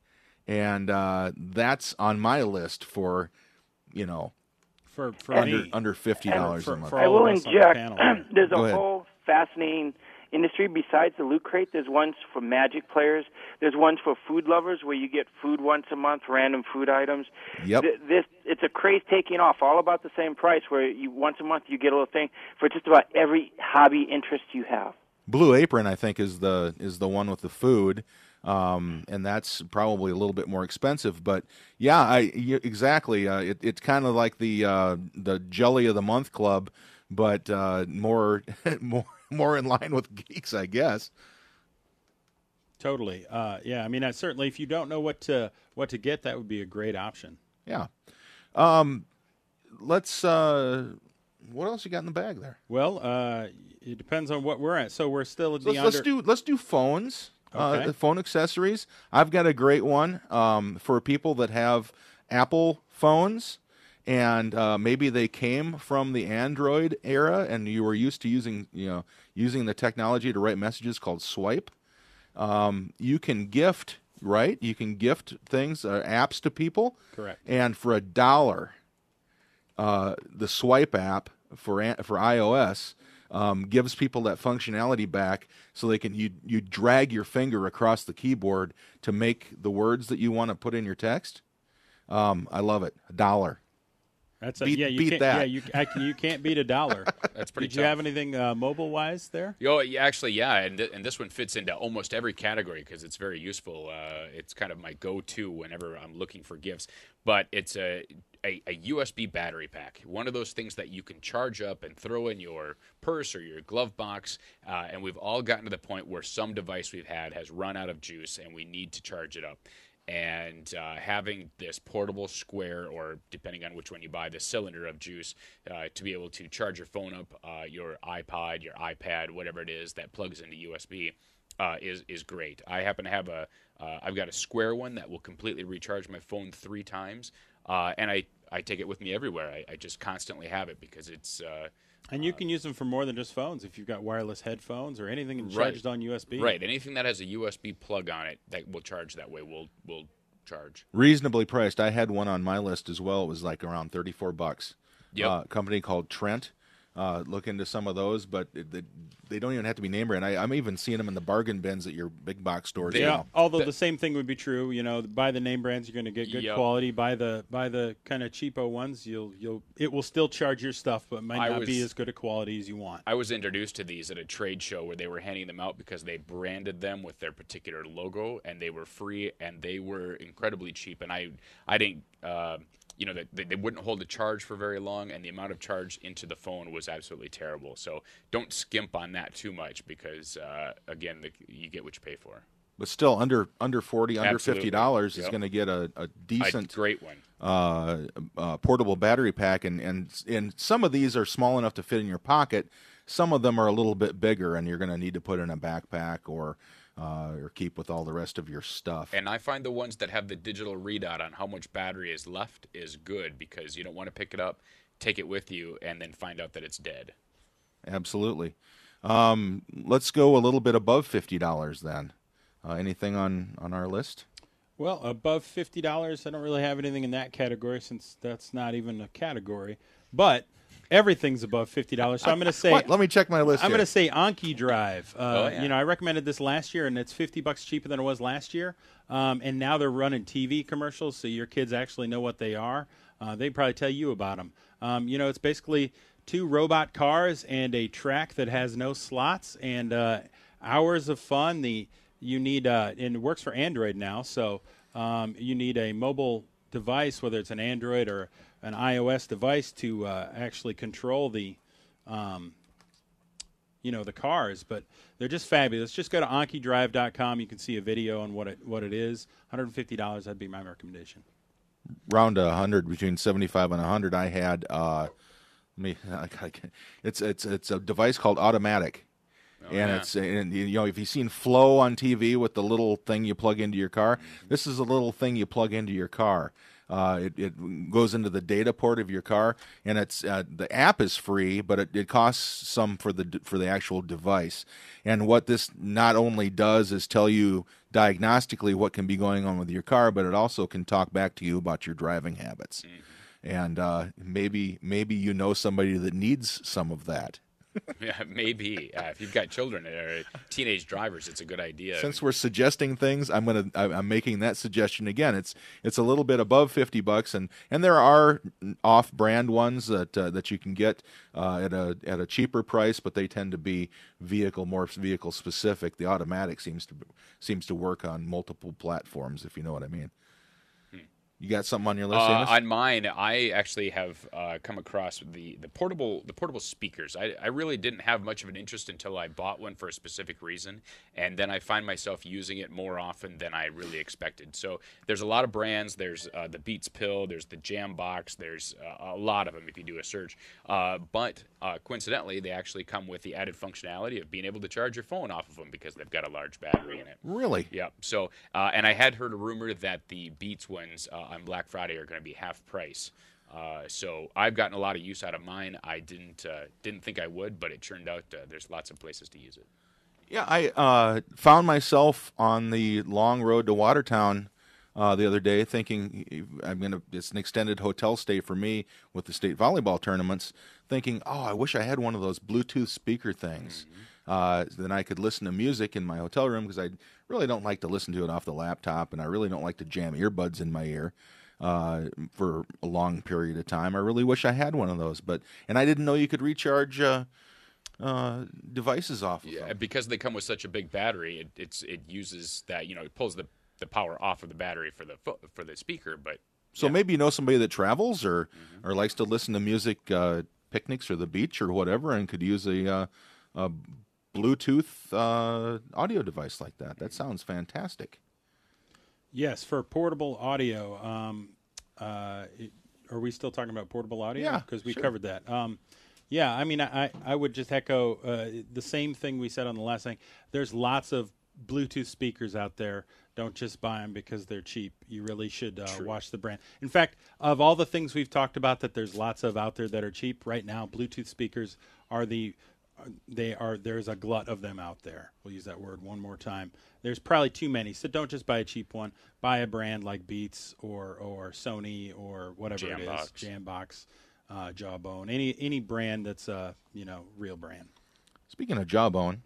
and uh, that's on my list for, you know, For for under me. under fifty dollars for- a month. for I all will of us on the inject. panel. There's a Go ahead. whole fascinating industry besides the Loot Crate. There's ones for Magic players. There's ones for food lovers where you get food once a month, random food items. Yep. Th- This it's a craze taking off, all about the same price. Where you once a month you get a little thing for just about every hobby interest you have. Blue Apron, I think, is the is the one with the food, um, and that's probably a little bit more expensive. But yeah, I y- exactly. Uh, it, it's kind of like the uh, the Jelly of the Month Club, but uh, more more more in line with geeks, I guess. Totally. Uh, yeah. I mean, I, certainly, if you don't know what to what to get, that would be a great option. Yeah. Um, let's. Uh, what else you got in the bag there? Well, uh, it depends on what we're at. So we're still at the Let's, under. let's do let's do phones. Okay. Uh, phone accessories. I've got a great one um, for people that have Apple phones, and uh, maybe they came from the Android era, and you were used to using you know using the technology to write messages called Swipe. Um, you can gift, right? You can gift things, uh, apps to people. Correct. And for a dollar, uh, the Swipe app for an- for iOS um, gives people that functionality back, so they can you you drag your finger across the keyboard to make the words that you want to put in your text. Um, I love it. A dollar. That's a, beat- yeah. You beat can't, that. Yeah, you I, can- you can't beat a dollar. That's pretty Did you tough. have anything uh, mobile wise there? Yo, yeah, actually, yeah, and th- and this one fits into almost every category because it's very useful. Uh, it's kind of my go-to whenever I'm looking for gifts. But it's a, a a U S B battery pack, one of those things that you can charge up and throw in your purse or your glove box. Uh, and we've all gotten to the point where some device we've had has run out of juice and we need to charge it up. And uh, having this portable square, or depending on which one you buy, the cylinder of juice, uh, to be able to charge your phone up, uh, your iPod, your iPad, whatever it is that plugs into U S B, uh, is is great. I happen to have a, uh, I've got a square one that will completely recharge my phone three times, uh, and I, I take it with me everywhere. I, I just constantly have it because it's. Uh, And you can use them for more than just phones. If you've got wireless headphones or anything Right. charged on U S B. Right, anything that has a U S B plug on it that will charge that way will will charge. Reasonably priced. I had one on my list as well. It was like around thirty-four bucks. Yep. Uh, a company called Trent. uh, look into some of those, but it, they, they don't even have to be name brand. I, I'm even seeing them in the bargain bins at your big box stores. They- Yeah, now. although The- the same thing would be true. You know, buy the name brands, you're going to get good Yep. quality. Buy the buy the kind of cheapo ones, you'll you'll it will still charge your stuff, but might I not was- be as good a quality as you want. I was introduced to these at a trade show where they were handing them out because they branded them with their particular logo, and they were free, and they were incredibly cheap. And I, I didn't, uh, you know, they, they wouldn't hold the charge for very long, and the amount of charge into the phone was absolutely terrible. So don't skimp on that too much because, uh, again, the, you get what you pay for. But still, under under forty, under Absolutely. fifty dollars is Yep. going to get a, a A decent great one. uh, uh, portable battery pack, and, and and some of these are small enough to fit in your pocket. Some of them are a little bit bigger, and you're going to need to put in a backpack or uh, or keep with all the rest of your stuff. And I find the ones that have the digital readout on how much battery is left is good because you don't want to pick it up, take it with you, and then find out that it's dead. Absolutely. Um, let's go a little bit above fifty dollars then. Uh, anything on, on our list? Well, above fifty dollars, I don't really have anything in that category since that's not even a category. But everything's above fifty dollars, so I'm going to say What? Let me check my list I'm here. going to say Anki Drive. Uh, Oh, yeah. You know, I recommended this last year, and it's fifty bucks cheaper than it was last year. Um, and now they're running T V commercials, so your kids actually know what they are. Uh, they probably tell you about them. Um, you know, it's basically two robot cars and a track that has no slots and uh, hours of fun. The you need uh, and it works for Android now, so um, you need a mobile device, whether it's an Android or an iOS device, to uh, actually control the um, you know, the cars, but they're just fabulous. Just go to Anki Drive dot com. You can see a video on what it what it is. one hundred fifty dollars, that'd be my recommendation. Round a hundred, between seventy-five and a hundred. I had uh, me. It's it's it's a device called Automatic. and yeah. it's and you know if you've seen Flow on T V with the little thing you plug into your car, this is a little thing you plug into your car. Uh, it, it goes into the data port of your car, and it's uh, the app is free, but it, it costs some for the for the actual device. And what this not only does is tell you diagnostically what can be going on with your car, but it also can talk back to you about your driving habits. Mm-hmm. And uh, maybe maybe you know somebody that needs some of that. Yeah, maybe. Uh, if you've got children or teenage drivers, it's a good idea. Since we're suggesting things, I'm gonna I'm making that suggestion again. It's it's a little bit above fifty bucks, and, and there are off-brand ones that uh, that you can get uh, at a at a cheaper price, but they tend to be vehicle more vehicle specific. The Automatic seems to seems to work on multiple platforms, if you know what I mean. You got something on your list, Uh, Amos? on mine, I actually have uh, come across the, the portable the portable speakers. I, I really didn't have much of an interest until I bought one for a specific reason, and then I find myself using it more often than I really expected. So there's a lot of brands. There's uh, the Beats Pill. There's the Jambox. There's uh, a lot of them if you do a search. Uh, but uh, coincidentally, they actually come with the added functionality of being able to charge your phone off of them because they've got a large battery in it. Really? Yeah. So, uh, and I had heard a rumor that the Beats ones uh, on Black Friday are going to be half price. Uh, so I've gotten a lot of use out of mine. I didn't uh, didn't think I would, but it turned out uh, there's lots of places to use it. Yeah, I uh, found myself on the long road to Watertown uh, the other day, thinking I'm gonna. It's an extended hotel stay for me with the state volleyball tournaments. Thinking, oh, I wish I had one of those Bluetooth speaker things. Mm-hmm. Uh, then I could listen to music in my hotel room because I really don't like to listen to it off the laptop, and I really don't like to jam earbuds in my ear uh, for a long period of time. I really wish I had one of those, but and I didn't know you could recharge uh, uh, devices off of Yeah, them. because they come with such a big battery, it it's it uses that you know it pulls the, the power off of the battery for the fo- for the speaker. But So yeah. maybe you know somebody that travels or Mm-hmm. or likes to listen to music, uh, picnics or the beach or whatever, and could use a, uh, a Bluetooth uh, audio device like that. That sounds fantastic. Yes, for portable audio. Um, uh, it, are we still talking about portable audio? Yeah, because we sure. covered that. Um, yeah, I mean, I, I would just echo uh, the same thing we said on the last thing. There's lots of Bluetooth speakers out there. Don't just buy them because they're cheap. You really should uh, watch the brand. In fact, of all the things we've talked about that there's lots of out there that are cheap right now, Bluetooth speakers are the they are there's a glut of them out there. We'll use that word one more time. There's probably too many, so don't just buy a cheap one. Buy a brand like Beats or or Sony or whatever it is, Jambox. Jambox. uh, Jawbone, any any brand that's a you know real brand. Speaking of Jawbone,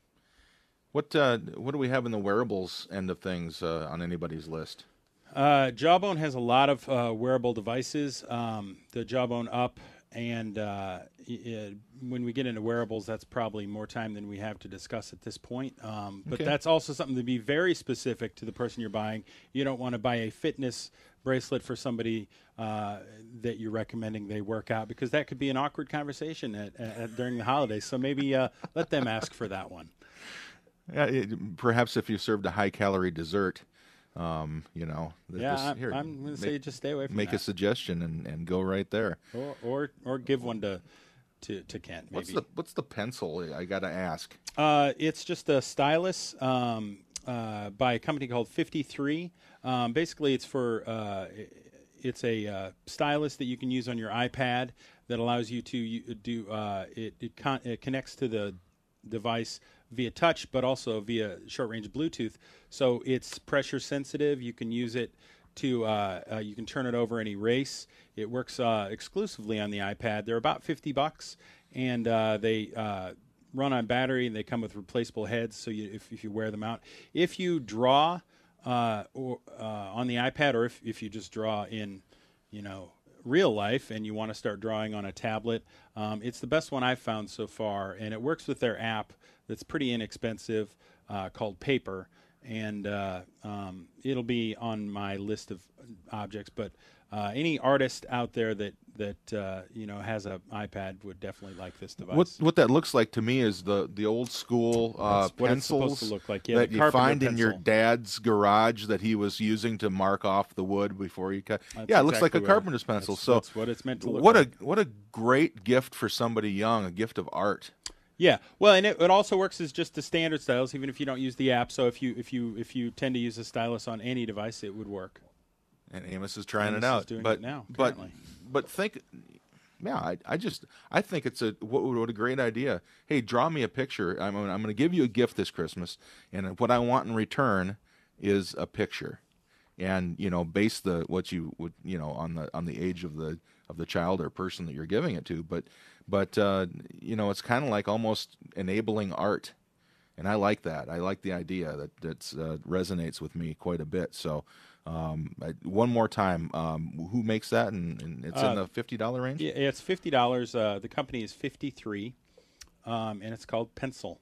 what uh, what do we have in the wearables end of things uh, on anybody's list? Uh, Jawbone has a lot of uh, wearable devices. Um, the Jawbone Up, and uh, it, when we get into wearables, that's probably more time than we have to discuss at this point. Um, but Okay. that's also something to be very specific to the person you're buying. You don't want to buy a fitness bracelet for somebody uh, that you're recommending they work out, because that could be an awkward conversation at, at, during the holidays. So maybe uh, let them ask for that one. Yeah, it, perhaps if you served a high-calorie dessert, um, you know. th- Yeah, this- I'm, here, I'm going to make- say just stay away from Make that. a suggestion and, and go right there. Or, or or give one to to, to Kent. Maybe. What's the what's the pencil? I got to ask. Uh, it's just a stylus um, uh, by a company called fifty-three. Um, basically, it's for uh, it's a uh, stylus that you can use on your iPad that allows you to you, do uh, it. It, con- it connects to the device via touch, but also via short-range Bluetooth. So it's pressure sensitive. You can use it to uh, uh, you can turn it over and erase. It works uh, exclusively on the iPad. They're about fifty bucks, and uh, they uh, run on battery, and they come with replaceable heads. So you, if, if you wear them out, if you draw uh, or uh, on the iPad, or if, if you just draw in, you know, real life, and you want to start drawing on a tablet, um, it's the best one I've found so far, and it works with their app that's pretty inexpensive uh, called Paper. And uh, um, it'll be on my list of objects. But uh, any artist out there that that uh, you know has an iPad would definitely like this device. What what that looks like to me is the the old school uh, That's what it's pencils supposed to look like. Yeah, that the you carpenter find in your pencil. dad's garage that he was using to mark off the wood before you cut. That's yeah, it looks like exactly a what- carpenter's pencil. that's- so that's what it's meant to look what like. a what a great gift for somebody young, a gift of art. Yeah, well, and it, it also works as just the standard stylus, even if you don't use the app. So if you if you if you tend to use a stylus on any device, it would work. And Amos is trying Amos it is out. doing but it now, but apparently. but think, yeah, I, I just I think it's a what, what a great idea. Hey, draw me a picture. I'm I'm going to give you a gift this Christmas, and what I want in return is a picture, and you know, base the what you would you know on the on the age of the of the child or person that you're giving it to. But but uh, you know, it's kind of like almost enabling art. And I like that. I like the idea that that uh, resonates with me quite a bit. So, um, I, one more time, um, who makes that? And, and it's in Uh, the fifty dollar range. Yeah, it's fifty dollars. Uh, the company is fifty-three, um, and it's called Pencil.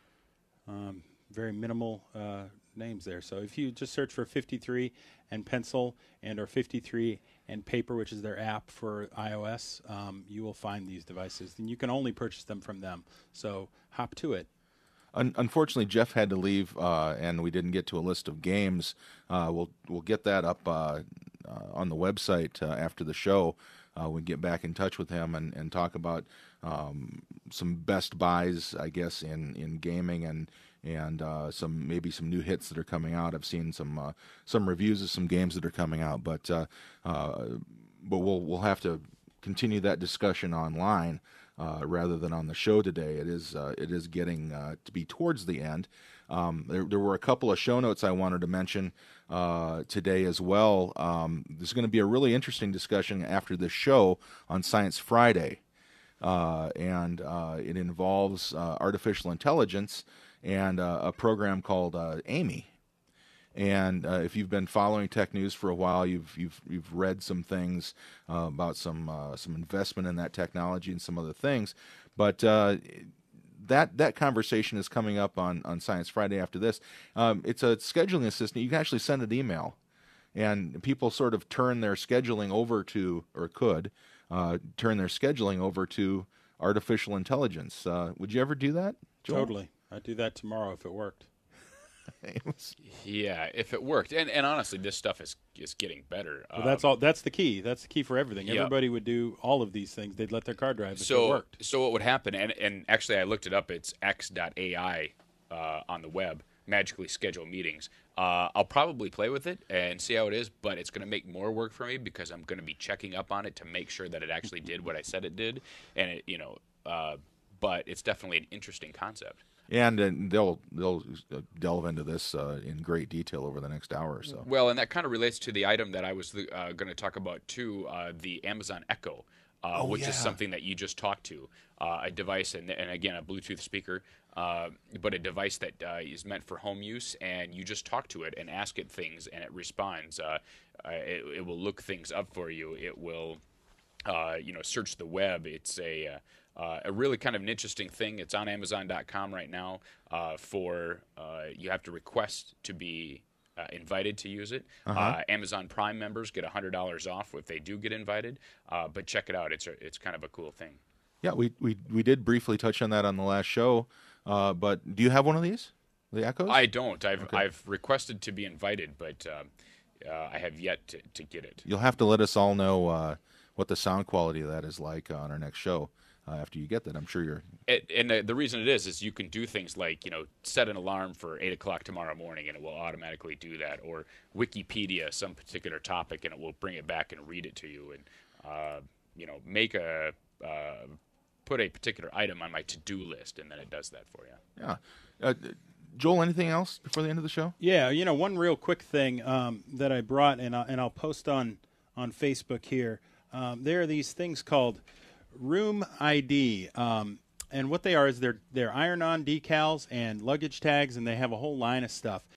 Um, very minimal uh, names there. So if you just search for fifty-three and Pencil, and or fifty-three and Paper, which is their app for iOS, um, you will find these devices. And you can only purchase them from them. So hop to it. Un- unfortunately, Jeff had to leave, uh, and we didn't get to a list of games. Uh, we'll we'll get that up uh, uh, on the website uh, after the show. Uh, we get back in touch with him and, and talk about um, some best buys, I guess, in, in gaming and and uh, some maybe some new hits that are coming out. I've seen some uh, some reviews of some games that are coming out, but uh, uh, but we'll we'll have to continue that discussion online. Uh, rather than on the show today. It is uh, it is getting uh, to be towards the end. Um, there, there were a couple of show notes I wanted to mention uh, today as well. Um, there's going to be a really interesting discussion after this show on Science Friday, uh, and uh, it involves uh, artificial intelligence and uh, a program called uh, Amy. And uh, if you've been following tech news for a while, you've you've you've read some things uh, about some uh, some investment in that technology and some other things. But uh, that that conversation is coming up on, on Science Friday after this. Um, it's a scheduling assistant. You can actually send an email, and people sort of turn their scheduling over to, or could uh, turn their scheduling over to artificial intelligence. Uh, would you ever do that, Joel? Totally. I'd do that tomorrow if it worked. Yeah, if it worked, and and honestly, this stuff is is getting better. Well, that's Um, all. That's the key. That's the key for everything. Yeah. Everybody would do all of these things. They'd let their car drive if so it worked. so what would happen? And and actually, I looked it up. It's x dot A I uh, on the web. Magically schedule meetings. Uh, I'll probably play with it and see how it is, but it's going to make more work for me because I'm going to be checking up on it to make sure that it actually did what I said it did. And it, you know, uh, but it's definitely an interesting concept. And, and they'll they'll delve into this uh, in great detail over the next hour or so. Well, and that kind of relates to the item that I was uh, going to talk about too, uh, the Amazon Echo. uh, Oh, which yeah. is something that you just talk to, uh, a device, and, and again, a Bluetooth speaker, uh, but a device that uh, is meant for home use, and you just talk to it and ask it things, and it responds. Uh, uh, it, it will look things up for you. It will, uh, you know, search the web. It's a uh, uh, a really kind of an interesting thing. It's on Amazon dot com right now. Uh, for uh, you have to request to be uh, invited to use it. Uh-huh. Uh, Amazon Prime members get one hundred dollars off if they do get invited. Uh, but check it out. It's a, it's kind of a cool thing. Yeah, we, we we did briefly touch on that on the last show. Uh, but do you have one of these, the Echoes? I don't. I've Okay. I've requested to be invited, but uh, uh, I have yet to, to get it. You'll have to let us all know uh, what the sound quality of that is like on our next show uh, after you get that. I'm sure you're. It, and the, the reason it is is you can do things like, you know, set an alarm for eight o'clock tomorrow morning, and it will automatically do that, or Wikipedia some particular topic, and it will bring it back and read it to you, and uh, you know, make a uh, put a particular item on my to-do list, and then it does that for you. Yeah. Uh, Joel, anything else before the end of the show? Yeah, you know, one real quick thing um, that I brought, and, I, and I'll post on, on Facebook here. Um, there are these things called Room I D, um, and what they are is they're, they're iron-on decals and luggage tags, and they have a whole line of stuff.